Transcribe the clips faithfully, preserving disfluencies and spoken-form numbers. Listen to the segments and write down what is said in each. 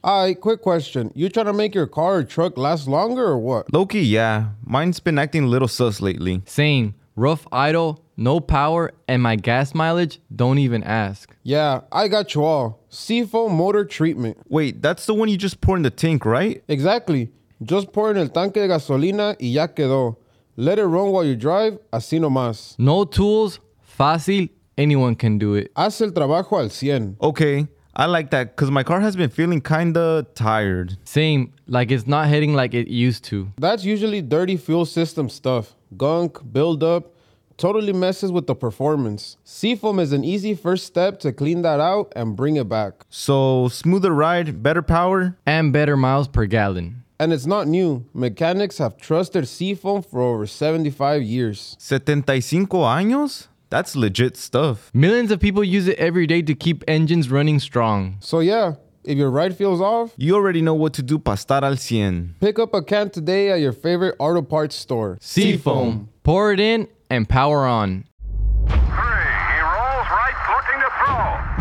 Alright, quick question. You trying to make your car or truck last longer or what? Low-key, yeah. Mine's been acting a little sus lately. Same. Rough idle, no power, and my gas mileage, don't even ask. Yeah, I got you all. Seafoam motor treatment. Wait, that's the one you just pour in the tank, right? Exactly. Just pour en el tanque de gasolina y ya quedó. Let it run while you drive, así nomás. No tools, fácil, anyone can do it. Haz el trabajo al cien. Okay, I like that because my car has been feeling kinda tired. Same, like it's not hitting like it used to. That's usually dirty fuel system stuff. Gunk, buildup, totally messes with the performance. Seafoam is an easy first step to clean that out and bring it back. So, smoother ride, better power? And better miles per gallon. And it's not new. Mechanics have trusted Seafoam for over seventy-five years. setenta y cinco años? That's legit stuff. Millions of people use it every day to keep engines running strong. So yeah, if your ride feels off, you already know what to do para estar al cien. Pick up a can today at your favorite auto parts store. Seafoam. Pour it in and power on. Three, he rolls right, looking to throw.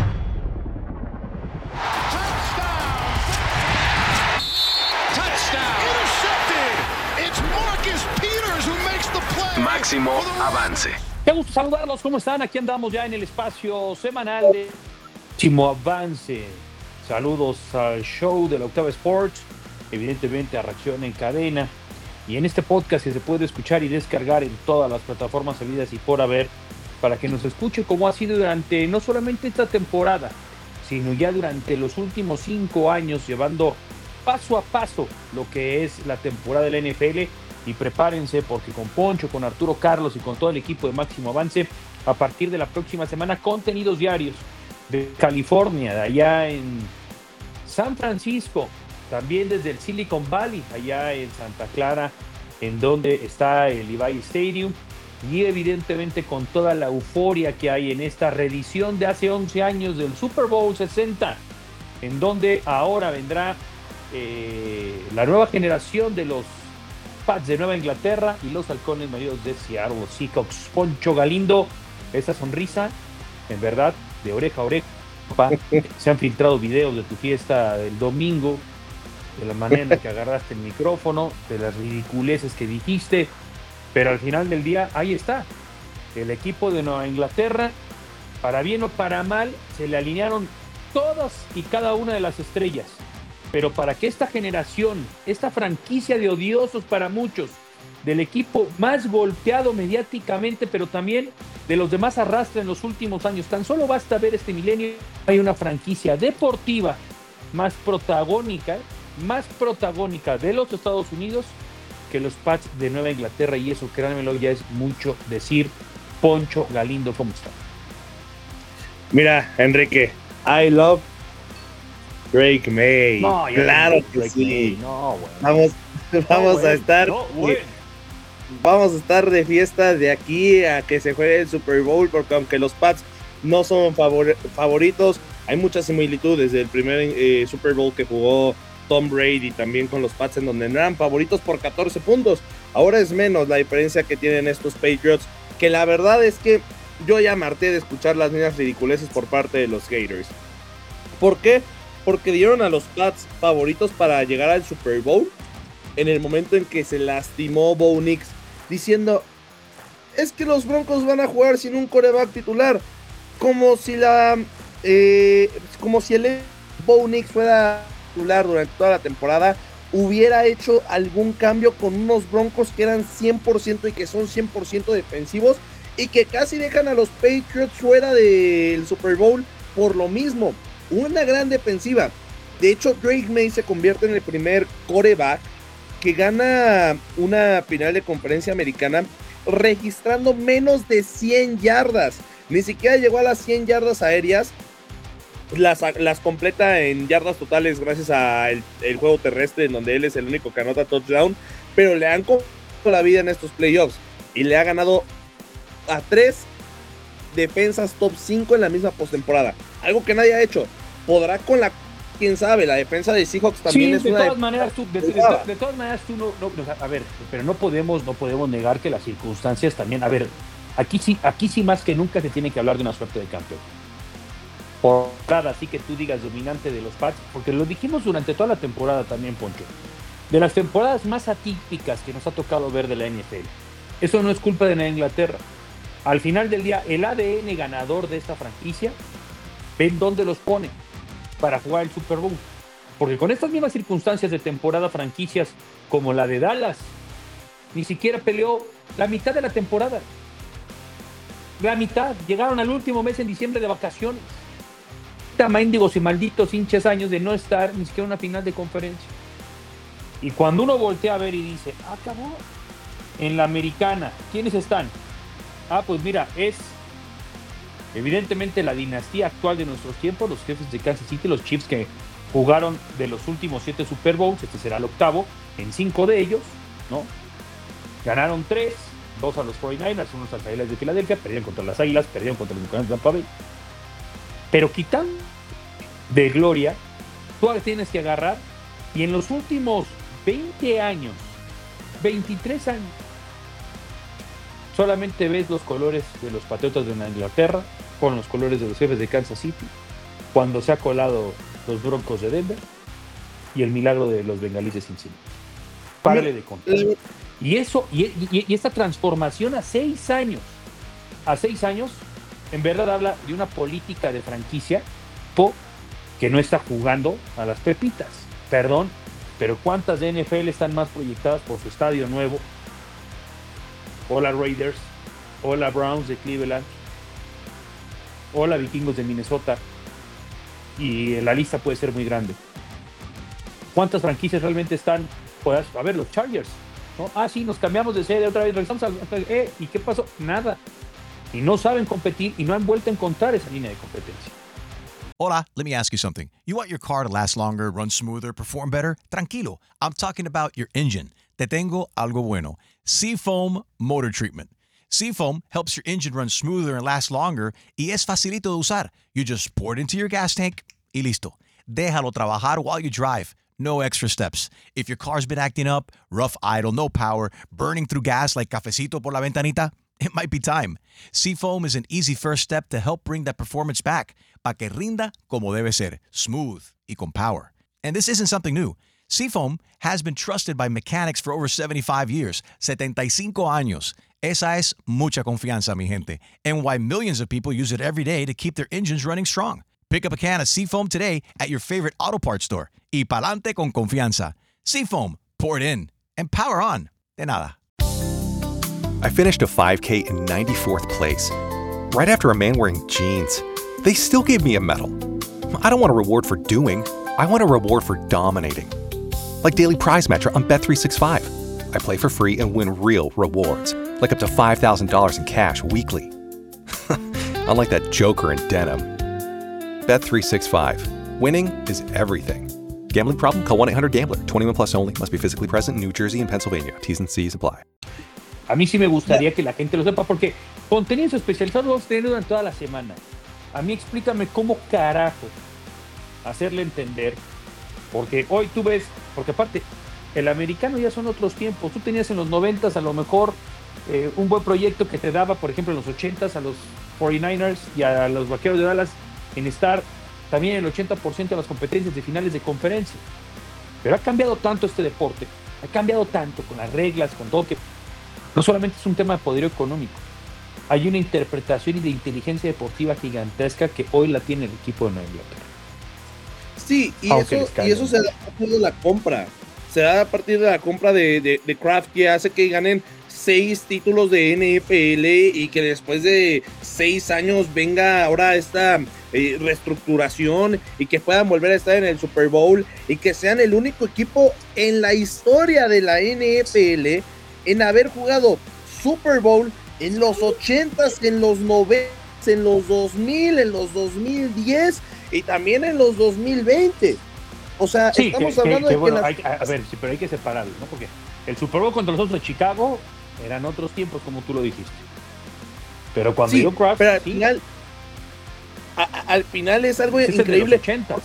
Touchdown! Intercepted! It's Marcus Peters who makes the play. Máximo avance. Qué gusto saludarlos, ¿cómo están? Aquí andamos ya en el espacio semanal de Máximo Avance. Saludos al show de la Octava Sports, evidentemente a Reacción en Cadena, y en este podcast que se puede escuchar y descargar en todas las plataformas habidas y por haber, para que nos escuche como ha sido durante no solamente esta temporada, sino ya durante los últimos cinco años, llevando paso a paso lo que es la temporada de la N F L. Y prepárense porque con Poncho, con Arturo Carlos y con todo el equipo de Máximo Avance, a partir de la próxima semana, contenidos diarios de California, de allá en San Francisco, también desde el Silicon Valley, allá en Santa Clara, en donde está el Levi Stadium, y evidentemente con toda la euforia que hay en esta reedición de hace once años del Super Bowl sesenta, en donde ahora vendrá eh, la nueva generación de los Pats de Nueva Inglaterra y los halcones marinos de Seattle Seahawks. Poncho Galindo, esa sonrisa, en verdad, de oreja a oreja. Se han filtrado videos de tu fiesta del domingo, de la manera en la que agarraste el micrófono, de las ridiculeces que dijiste, pero al final del día, ahí está. El equipo de Nueva Inglaterra, para bien o para mal, se le alinearon todas y cada una de las estrellas. Pero para que esta generación, esta franquicia de odiosos para muchos, del equipo más golpeado mediáticamente, pero también de los demás arrastra en los últimos años, tan solo basta ver este milenio, hay una franquicia deportiva más protagónica, más protagónica de los Estados Unidos que los Pats de Nueva Inglaterra, y eso, créanmelo, ya es mucho decir. Poncho Galindo, ¿cómo está? Mira, Enrique, I love Drake May. No, claro que Drake sí. May. No, bueno. Vamos, vamos no, a estar, no, bueno. vamos a estar de fiesta de aquí a que se juegue el Super Bowl, porque aunque los Pats no son favor, favoritos, hay muchas similitudes del primer eh, Super Bowl que jugó Tom Brady también con los Pats, en donde no eran favoritos por catorce puntos. Ahora es menos la diferencia que tienen estos Patriots, que la verdad es que yo ya me harté de escuchar las mismas ridiculeces por parte de los haters. ¿Por qué? Porque dieron a los Pats favoritos para llegar al Super Bowl en el momento en que se lastimó Bo Nix, diciendo, es que los Broncos van a jugar sin un quarterback titular, como si la eh, como si el Bo Nix fuera titular durante toda la temporada, hubiera hecho algún cambio con unos Broncos que eran cien por ciento y que son cien por ciento defensivos, y que casi dejan a los Patriots fuera del Super Bowl por lo mismo. Una gran defensiva. De hecho, Drake May se convierte en el primer quarterback que gana una final de conferencia americana registrando menos de cien yardas. Ni siquiera llegó a las cien yardas aéreas. Las, las completa en yardas totales gracias al el juego terrestre, en donde él es el único que anota touchdown. Pero le han comido la vida en estos playoffs y le ha ganado a tres defensas top cinco en la misma postemporada. Algo que nadie ha hecho. Podrá con la... quién sabe, la defensa de Seahawks también sí, es de una... Todas de... maneras, tú, de, de, de, de todas maneras, tú no, no... A ver, pero no podemos, no podemos negar que las circunstancias también... A ver, aquí sí, aquí sí más que nunca se tiene que hablar de una suerte de campeón. por así que tú digas dominante de los Pats, porque lo dijimos durante toda la temporada también, Poncho, de las temporadas más atípicas que nos ha tocado ver de la N F L. Eso no es culpa de la Inglaterra. Al final del día, el A D N ganador de esta franquicia, ven dónde los ponen para jugar el Super Bowl. Porque con estas mismas circunstancias de temporada, franquicias como la de Dallas, ni siquiera peleó la mitad de la temporada. La mitad. Llegaron al último mes en diciembre de vacaciones. Mendigos y malditos hinches años de no estar ni siquiera en una final de conferencia. Y cuando uno voltea a ver y dice, ah, cabrón, en la americana, ¿quiénes están? Ah, pues mira, es evidentemente la dinastía actual de nuestros tiempos, los jefes de Kansas City, los Chiefs que jugaron de los últimos siete Super Bowls, este será el octavo, en cinco de ellos, ¿no? Ganaron tres, dos a los cuarenta y nueve ers, unos a los Águilas de Filadelfia, perdieron contra las Águilas, perdieron contra los Buccaneers de Tampa Bay. Pero quitan de gloria, tú tienes que agarrar, y en los últimos veinte años, veintitrés años, solamente ves los colores de los Patriotas de Inglaterra con los colores de los jefes de Kansas City, cuando se ha colado los Broncos de Denver y el milagro de los Bengalíes de Cincinnati. Párale de contar. Y eso, y, y, y esta transformación a seis años, a seis años, en verdad habla de una política de franquicia po, que no está jugando a las pepitas. Perdón, pero ¿cuántas de N F L están más proyectadas por su estadio nuevo? Hola Raiders, hola Browns de Cleveland, hola Vikingos de Minnesota, y la lista puede ser muy grande. ¿Cuántas franquicias realmente están? Pues, a ver, los Chargers, ¿no? Ah, sí, nos cambiamos de sede otra vez, regresamos a... Eh, ¿y qué pasó? Nada. Y no saben competir y no han vuelto a encontrar esa línea de competencia. Hola, let me ask you something. You want your car to last longer, run smoother, perform better? Tranquilo, I'm talking about your engine. Te tengo algo bueno. Seafoam Motor Treatment. Seafoam helps your engine run smoother and last longer y es facilito de usar. You just pour it into your gas tank y listo. Déjalo trabajar while you drive. No extra steps. If your car's been acting up, rough idle, no power, burning through gas like cafecito por la ventanita, it might be time. Seafoam is an easy first step to help bring that performance back, pa que rinda como debe ser, smooth y con power. And this isn't something new. Seafoam has been trusted by mechanics for over seventy-five years, setenta y cinco años. Esa es mucha confianza, mi gente, and why millions of people use it every day to keep their engines running strong. Pick up a can of Seafoam today at your favorite auto parts store. Y pa'lante con confianza. Seafoam, pour it in, and power on. De nada. I finished a five K in ninety-fourth place, right after a man wearing jeans. They still gave me a medal. I don't want a reward for doing. I want a reward for dominating. Like Daily Prize Matcher on Bet three sixty-five. I play for free and win real rewards, like up to five thousand dollars in cash weekly. Unlike that joker in denim. Bet three sixty-five. Winning is everything. Gambling problem? Call one eight hundred gambler. twenty-one plus only. Must be physically present in New Jersey and Pennsylvania. T's and C's apply. A mí sí me gustaría que la gente lo sepa, porque contenidos especializados vamos a tener durante toda la semana. A mí explícame cómo carajo hacerle entender, porque hoy tú ves, porque aparte, el americano ya son otros tiempos. Tú tenías en los noventas a lo mejor eh, un buen proyecto que te daba, por ejemplo, en los ochentas a los cuarenta y nueve ers y a los Vaqueros de Dallas en estar también el ochenta por ciento de las competencias de finales de conferencia. Pero ha cambiado tanto este deporte, ha cambiado tanto con las reglas, con todo, que no solamente es un tema de poderío económico, hay una interpretación y de inteligencia deportiva gigantesca que hoy la tiene el equipo de Nueva Inglaterra. Sí, y eso, y eso se da a partir de la compra. Se da a partir de la compra de, de, de Kraft, que hace que ganen seis títulos de N F L y que después de seis años venga ahora esta eh, reestructuración y que puedan volver a estar en el Super Bowl y que sean el único equipo en la historia de la N F L en haber jugado Super Bowl en los ochentas, en los noventas, en los dos mil, en los dos mil diez y también en los dos mil veinte. O sea, sí, estamos que, hablando que, de que... Bueno, las... hay, a ver, sí, pero hay que separarlo, ¿no? Porque el Super Bowl contra los otros de Chicago eran otros tiempos, como tú lo dijiste. Pero cuando sí, yo Kraft... pero al sí, final... A, a, al final es algo es increíble. ochentas.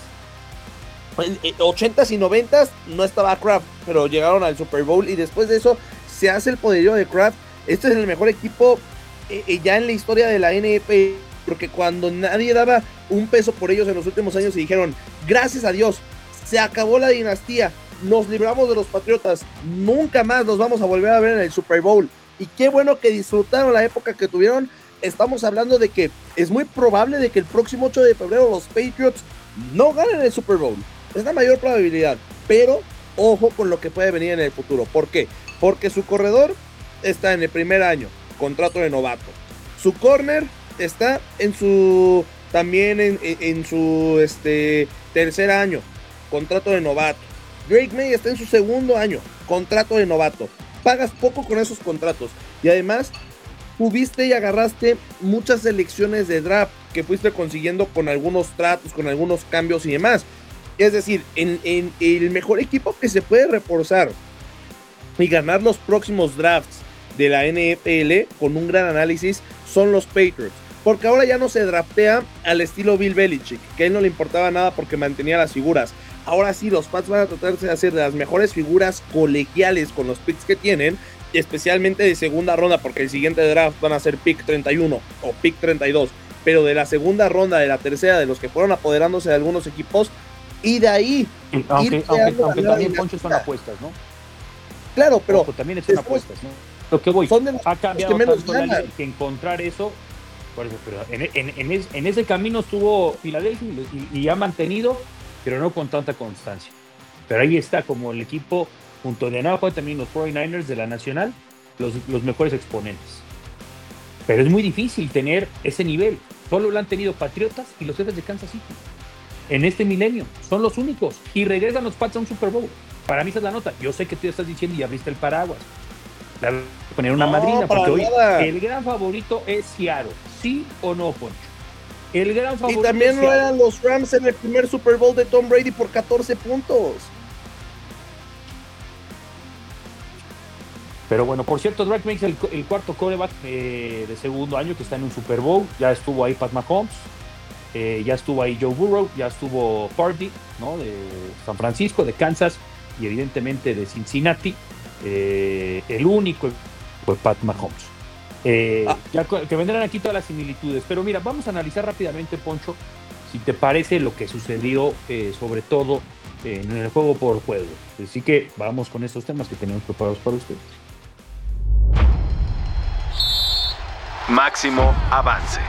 ochentas y noventas no estaba Kraft, pero llegaron al Super Bowl y después de eso se hace el poderío de Kraft. Este es el mejor equipo eh, ya en la historia de la N F porque cuando nadie daba un peso por ellos en los últimos años y dijeron, gracias a Dios, se acabó la dinastía, nos libramos de los Patriotas, nunca más los vamos a volver a ver en el Super Bowl, y qué bueno que disfrutaron la época que tuvieron. Estamos hablando de que es muy probable de que el próximo ocho de febrero los Patriots no ganen el Super Bowl, es la mayor probabilidad, pero ojo con lo que puede venir en el futuro. ¿Por qué? Porque su corredor está en el primer año, contrato de novato, su corner está en su también en, en, en su este, tercer año, contrato de novato. Drake May está en su segundo año, contrato de novato. Pagas poco con esos contratos. Y además, tuviste y agarraste muchas selecciones de draft que fuiste consiguiendo con algunos tratos, con algunos cambios y demás. Es decir, en, en el mejor equipo que se puede reforzar y ganar los próximos drafts de la N F L con un gran análisis son los Patriots. Porque ahora ya no se draftea al estilo Bill Belichick, que a él no le importaba nada porque mantenía las figuras. Ahora sí, los Pats van a tratarse de hacer de las mejores figuras colegiales con los picks que tienen, especialmente de segunda ronda, porque el siguiente draft van a ser pick treinta y uno o pick treinta y dos, pero de la segunda ronda, de la tercera, de los que fueron apoderándose de algunos equipos, y de ahí... Aunque, aunque, aunque también, Poncho, son apuestas, ¿no? Claro, pero... Ojo, también son apuestas, ¿no? Lo que voy, son de los ha cambiado que menos tanto la liga que encontrar eso, por eso, pero en, en, en, es, en ese camino estuvo Filadelfia y, y ha mantenido, pero no con tanta constancia. Pero ahí está, como el equipo, junto de abajo también los cuarenta y nueve ers de la Nacional, los, los mejores exponentes. Pero es muy difícil tener ese nivel. Solo lo han tenido Patriotas y los Jefes de Kansas City. En este milenio, son los únicos. Y regresan los Pats a un Super Bowl. Para mí esa es la nota. Yo sé que tú estás diciendo y abriste el paraguas. La voy a poner una no, madrina, porque hoy nada. El gran favorito es Seattle. ¿Sí o no, Poncho? El gran favorito. Y también no eran los Rams en el primer Super Bowl de Tom Brady por catorce puntos. Pero bueno, por cierto, Drake May es el, el cuarto quarterback eh, de segundo año que está en un Super Bowl. Ya estuvo ahí Pat Mahomes, eh, ya estuvo ahí Joe Burrow, ya estuvo Purdy, ¿no? De San Francisco, de Kansas y evidentemente de Cincinnati. Eh, el único fue Pat Mahomes. Eh, ah. Ya que vendrán aquí todas las similitudes, pero mira, vamos a analizar rápidamente, Poncho, si te parece lo que sucedió, eh, sobre todo eh, en el juego por juego. Así que vamos con estos temas que tenemos preparados para ustedes. Máximo avance.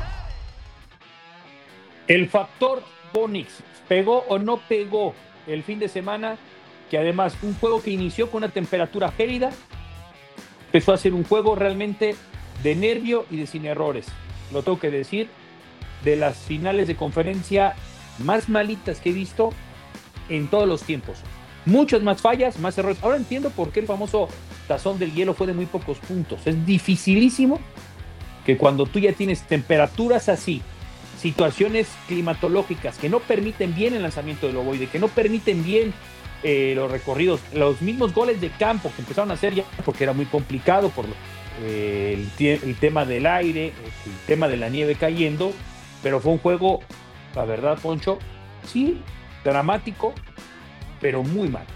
El factor Bo Nix, ¿pegó o no pegó el fin de semana? Que además un juego que inició con una temperatura gélida empezó a ser un juego realmente de nervio y de sin errores. Lo tengo que decir, de las finales de conferencia más malitas que he visto en todos los tiempos. Muchas más fallas, más errores. Ahora entiendo por qué el famoso tazón del hielo fue de muy pocos puntos. Es dificilísimo que cuando tú ya tienes temperaturas así, situaciones climatológicas que no permiten bien el lanzamiento del ovoide, que no permiten bien eh, los recorridos, los mismos goles de campo que empezaron a hacer ya porque era muy complicado por eh, el, el tema del aire, el tema de la nieve cayendo, pero fue un juego, la verdad, Poncho, sí, dramático, pero muy mal.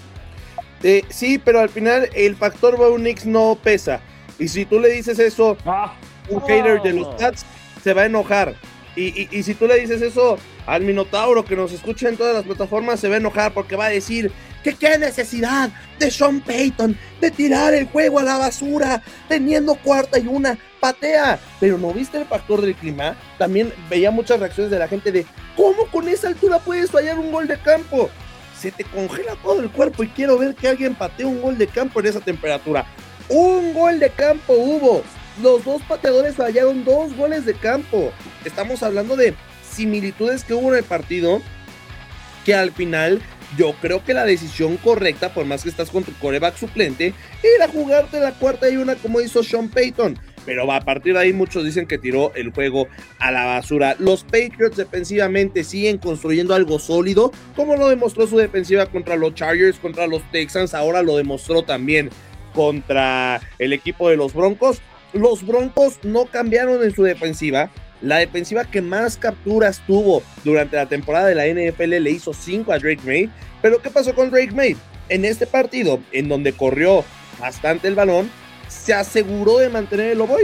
Eh, sí, pero al final el factor Bo Nix no pesa. Y si tú le dices eso, ah, un oh. hater de los Pats se va a enojar. Y, y, y si tú le dices eso al Minotauro que nos escucha en todas las plataformas, se va a enojar porque va a decir que qué necesidad de Sean Payton de tirar el juego a la basura teniendo cuarta y una, patea. Pero ¿no viste el factor del clima? También veía muchas reacciones de la gente de ¿cómo con esa altura puedes fallar un gol de campo? Se te congela todo el cuerpo y quiero ver que alguien patee un gol de campo en esa temperatura. Un gol de campo hubo. Los dos pateadores fallaron dos goles de campo. Estamos hablando de similitudes que hubo en el partido, que al final yo creo que la decisión correcta, por más que estás con tu quarterback suplente, era jugarte la cuarta y una como hizo Sean Payton. Pero a partir de ahí muchos dicen que tiró el juego a la basura. Los Patriots defensivamente siguen construyendo algo sólido, como lo demostró su defensiva contra los Chargers, contra los Texans, ahora lo demostró también contra el equipo de los Broncos. Los Broncos no cambiaron en su defensiva. La defensiva que más capturas tuvo durante la temporada de la N F L le hizo cinco a Drake May. Pero ¿qué pasó con Drake May? En este partido, en donde corrió bastante el balón, se aseguró de mantener el ovoide.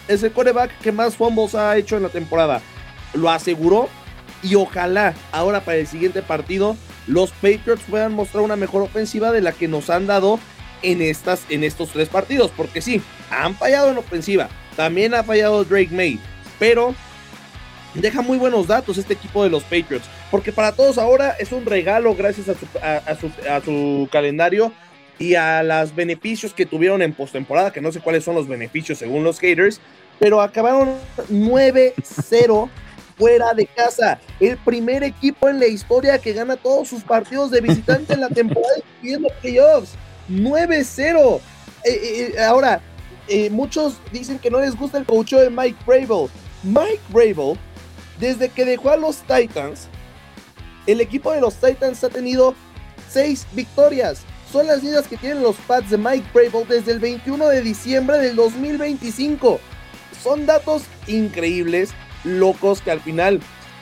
es el quarterback que más fumbles ha hecho en la temporada. Lo aseguró y ojalá ahora para el siguiente partido los Patriots puedan mostrar una mejor ofensiva de la que nos han dado en, estas, en estos tres partidos, porque sí, han fallado en ofensiva, también ha fallado Drake May, pero deja muy buenos datos este equipo de los Patriots, porque para todos ahora es un regalo gracias a su, a, a su, a su calendario y a los beneficios que tuvieron en postemporada, que no sé cuáles son los beneficios según los haters, pero acabaron nueve cero fuera de casa, el primer equipo en la historia que gana todos sus partidos de visitante en la temporada incluyendo playoffs, nueve cero. Eh, eh, ahora, eh, muchos dicen que no les gusta el coacheo de Mike Vrabel. Mike Vrabel, desde que dejó a los Titans, el equipo de los Titans ha tenido seis victorias. Son las mismas que tienen los Pats de Mike Vrabel desde el veintiuno de diciembre del dos mil veinticinco. Son datos increíbles, locos, que al final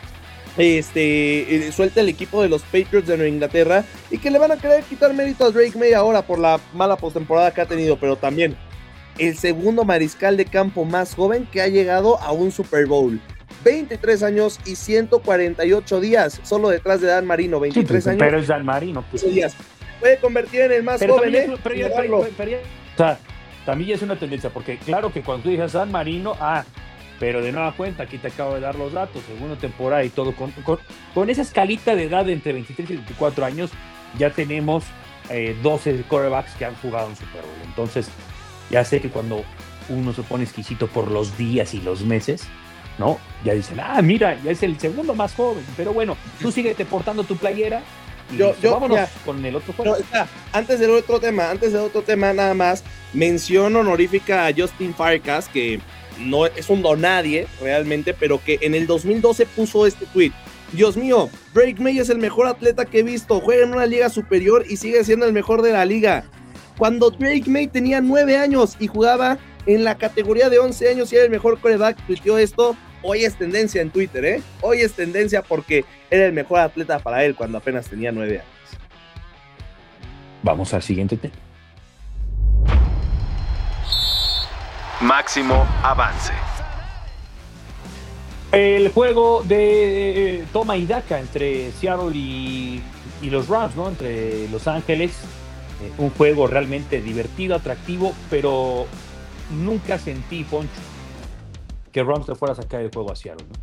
este, eh, suelta el equipo de los Patriots de Nueva Inglaterra y que le van a querer quitar mérito a Drake May ahora por la mala postemporada que ha tenido, pero también el segundo mariscal de campo más joven que ha llegado a un Super Bowl. veintitrés años y ciento cuarenta y ocho días, solo detrás de Dan Marino, veintitrés sí, años. Pero es Dan Marino. Pues. Días. Puede convertir en el más pero joven, también, ¿eh? Pero ya, pero, pero ya, o sea, también es una tendencia, porque claro que cuando tú dices Dan Marino, ah, pero de nueva cuenta, aquí te acabo de dar los datos, segunda temporada y todo, con, con, con esa escalita de edad entre veintitrés y veinticuatro años, ya tenemos eh, doce quarterbacks que han jugado en Super Bowl. Entonces, ya sé que cuando uno se pone exquisito por los días y los meses, ¿no? Ya dicen, ah, mira, ya es el segundo más joven, pero bueno, tú síguete portando tu playera y yo, yo, vámonos ya, con el otro juego. No, está, antes del otro tema, antes del otro tema nada más, mención honorífica a Justin Farkas, que no es un donadie realmente, pero que en el dos mil doce puso este tweet: Dios mío, Drake May es el mejor atleta que he visto, juega en una liga superior y sigue siendo el mejor de la liga. Cuando Drake May tenía nueve años y jugaba en la categoría de once años y era el mejor quarterback, tuiteó esto. Hoy es tendencia en Twitter, ¿eh? Hoy es tendencia porque era el mejor atleta para él cuando apenas tenía nueve años. Vamos al siguiente tema. Máximo avance. El juego de toma y daca entre Seattle y, y los Rams, ¿no? Entre Los Ángeles. Eh, un juego realmente divertido, atractivo, pero nunca sentí, Poncho, que Rams le fuera a sacar el juego a Seattle, ¿no?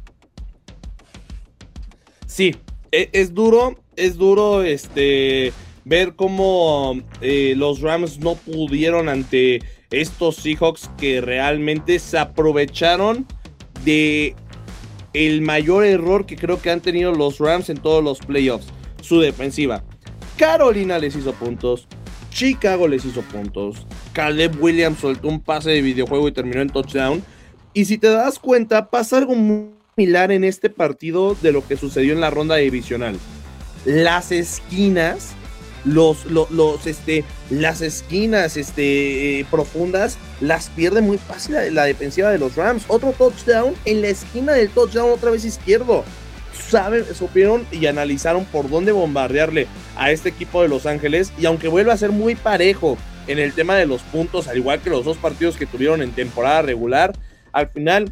Sí, es, es duro, es duro este, ver cómo eh, los Rams no pudieron ante estos Seahawks que realmente se aprovecharon de el mayor error que creo que han tenido los Rams en todos los playoffs, su defensiva. Carolina les hizo puntos, Chicago les hizo puntos, Caleb Williams soltó un pase de videojuego y terminó en touchdown. Y si te das cuenta, pasa algo muy similar en este partido de lo que sucedió en la ronda divisional. Las esquinas, los, los, los este, las esquinas este, eh, profundas, las pierde muy fácil la, la defensiva de los Rams. Otro touchdown en la esquina del touchdown, otra vez izquierdo. Saben, supieron y analizaron por dónde bombardearle a este equipo de Los Ángeles. Y aunque vuelve a ser muy parejo en el tema de los puntos, al igual que los dos partidos que tuvieron en temporada regular, al final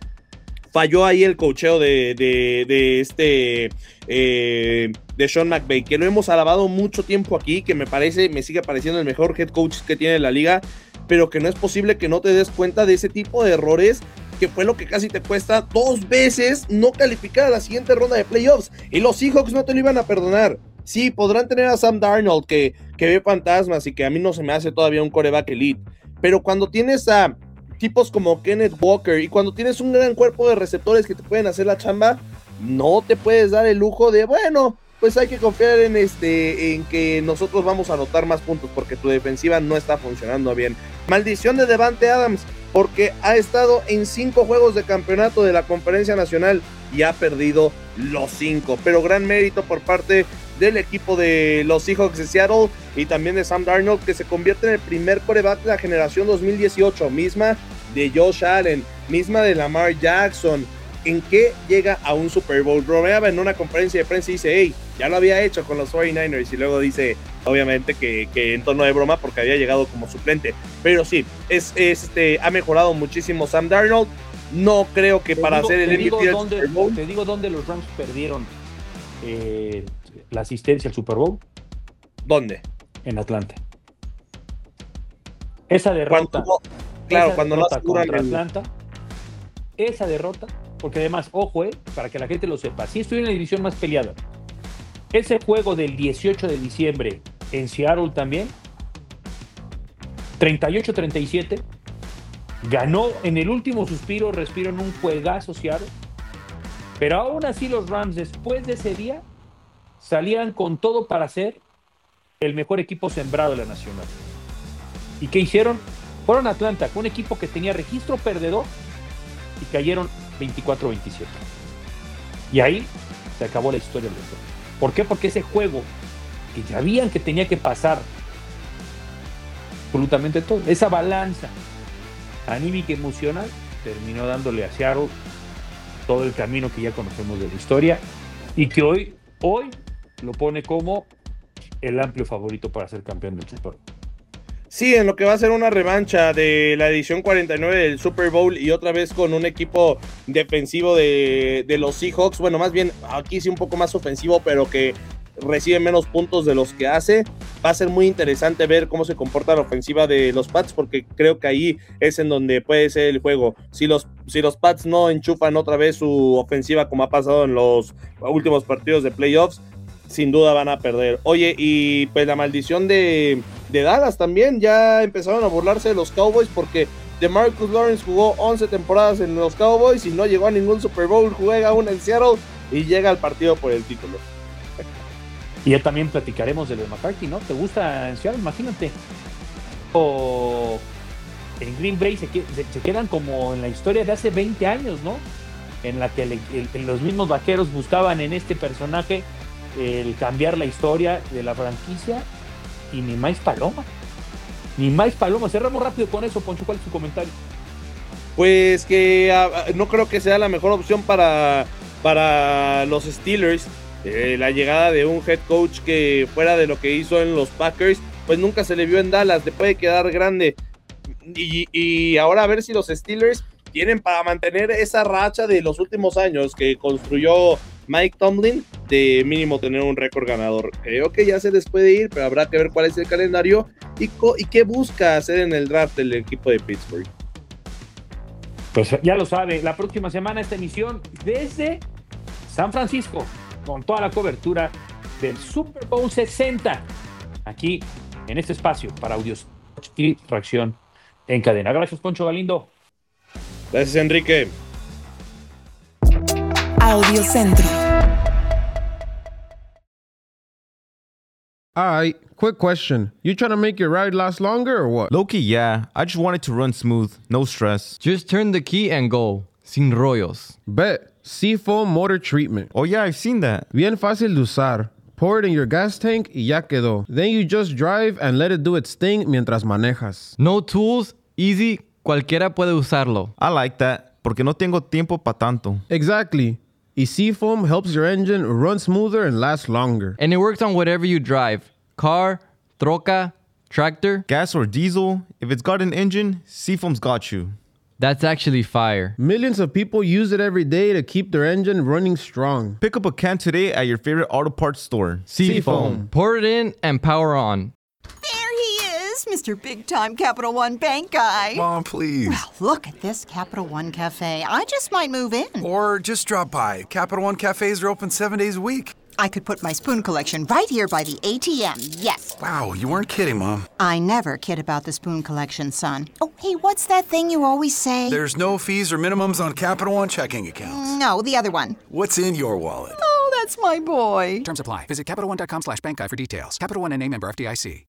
falló ahí el coacheo de, de, de este eh, de Sean McVay, que lo hemos alabado mucho tiempo aquí, que me parece, me sigue pareciendo el mejor head coach que tiene la liga, pero que no es posible que no te des cuenta de ese tipo de errores, que fue lo que casi te cuesta dos veces no calificar a la siguiente ronda de playoffs, y los Seahawks no te lo iban a perdonar. Sí, podrán tener a Sam Darnold que, que ve fantasmas y que a mí no se me hace todavía un quarterback elite, pero cuando tienes a tipos como Kenneth Walker y cuando tienes un gran cuerpo de receptores que te pueden hacer la chamba, no te puedes dar el lujo de, bueno, pues hay que confiar en este en que nosotros vamos a anotar más puntos porque tu defensiva no está funcionando bien. Maldición de Davante Adams, porque ha estado en cinco juegos de campeonato de la Conferencia Nacional y ha perdido los cinco, pero gran mérito por parte del equipo de los Seahawks de Seattle y también de Sam Darnold, que se convierte en el primer quarterback de la generación dos mil dieciocho, misma de Josh Allen, misma de Lamar Jackson, en que llega a un Super Bowl. Bromeaba en una conferencia de prensa y dice, hey, Ya lo había hecho con los cuarenta y nueve ers y luego dice, obviamente, que, que en tono de broma porque había llegado como suplente. Pero sí, es, es, este, ha mejorado muchísimo Sam Darnold. No creo que Te para digo- hacer el te M V digo P del dónde- Super Bowl. Te digo dónde los Rams perdieron eh, la asistencia al Super Bowl. ¿Dónde? En Atlanta. Esa derrota. Cuando no- claro, esa cuando no derrota aseguran contra el- Atlanta. Esa derrota, porque además, ojo, eh, para que la gente lo sepa, sí estoy en la división más peleada. Ese juego del dieciocho de diciembre en Seattle también, treinta y ocho a treinta y siete, ganó en el último suspiro, respiro en un juegazo Seattle. Pero aún así los Rams, después de ese día, salían con todo para ser el mejor equipo sembrado de la Nacional. ¿Y qué hicieron? Fueron a Atlanta, con un equipo que tenía registro perdedor, y cayeron veinticuatro a veintisiete. Y ahí se acabó la historia del juego. ¿Por qué? Porque ese juego, que ya sabían que tenía que pasar absolutamente todo, esa balanza anímica y emocional, terminó dándole a Seattle todo el camino que ya conocemos de la historia, y que hoy, hoy lo pone como el amplio favorito para ser campeón del Super Bowl. Sí, en lo que va a ser una revancha de la edición cuarenta y nueve del Super Bowl y otra vez con un equipo defensivo de, de los Seahawks. Bueno, más bien aquí sí un poco más ofensivo, pero que recibe menos puntos de los que hace. Va a ser muy interesante ver cómo se comporta la ofensiva de los Pats, porque creo que ahí es en donde puede ser el juego. Si los, si los Pats no enchufan otra vez su ofensiva como ha pasado en los últimos partidos de playoffs, sin duda van a perder. Oye, y pues la maldición de, de Dallas también, ya empezaron a burlarse de los Cowboys porque DeMarcus Lawrence jugó once temporadas en los Cowboys y no llegó a ningún Super Bowl, juega aún en Seattle y llega al partido por el título. Y ya también platicaremos de lo de McCarthy, ¿no? ¿Te gusta en Seattle? Imagínate. O en Green Bay se, se, se quedan como en la historia de hace veinte años, ¿no? En la que le, el, los mismos vaqueros buscaban en este personaje el cambiar la historia de la franquicia, y ni más paloma. Ni más paloma. Cerramos rápido con eso, Poncho. ¿Cuál es tu comentario? Pues que uh, no creo que sea la mejor opción para, para los Steelers. Eh, la llegada de un head coach que fuera de lo que hizo en los Packers, pues nunca se le vio en Dallas, le puede quedar grande. Y, y ahora a ver si los Steelers tienen para mantener esa racha de los últimos años que construyó Mike Tomlin, de mínimo tener un récord ganador. Creo que ya se les puede ir, pero habrá que ver cuál es el calendario y, co- y qué busca hacer en el draft el equipo de Pittsburgh. Pues ya lo sabe, la próxima semana esta emisión desde San Francisco, con toda la cobertura del Super Bowl sesenta, aquí en este espacio para Audios y Reacción en Cadena. Gracias, Poncho Galindo. Gracias, Enrique. Audio Centro. Alright, quick question. You trying to make your ride last longer or what? Low-key, yeah. I just want it to run smooth. No stress. Just turn the key and go. Sin rollos. Bet. Seafoam Motor Treatment. Oh, yeah, I've seen that. Bien fácil de usar. Pour it in your gas tank y ya quedó. Then you just drive and let it do its thing mientras manejas. No tools, easy, cualquiera puede usarlo. I like that, porque no tengo tiempo pa' tanto. Exactly. Y Seafoam helps your engine run smoother and last longer. And it works on whatever you drive. Car, troca, tractor. Gas or diesel, if it's got an engine, Seafoam's got you. That's actually fire. Millions of people use it every day to keep their engine running strong. Pick up a can today at your favorite auto parts store. Seafoam. Pour it in and power on. There he is, Mister Big Time Capital One Bank guy. Mom, please. Well, look at this Capital One Cafe. I just might move in. Or just drop by. Capital One cafes are open seven days a week. I could put my spoon collection right here by the A T M, yes. Wow, you weren't kidding, Mom. I never kid about the spoon collection, son. Oh, hey, what's that thing you always say? There's no fees or minimums on Capital One checking accounts. No, the other one. What's in your wallet? Oh, that's my boy. Terms apply. Visit CapitalOne.com slash bank guide for details. Capital One N A member F D I C.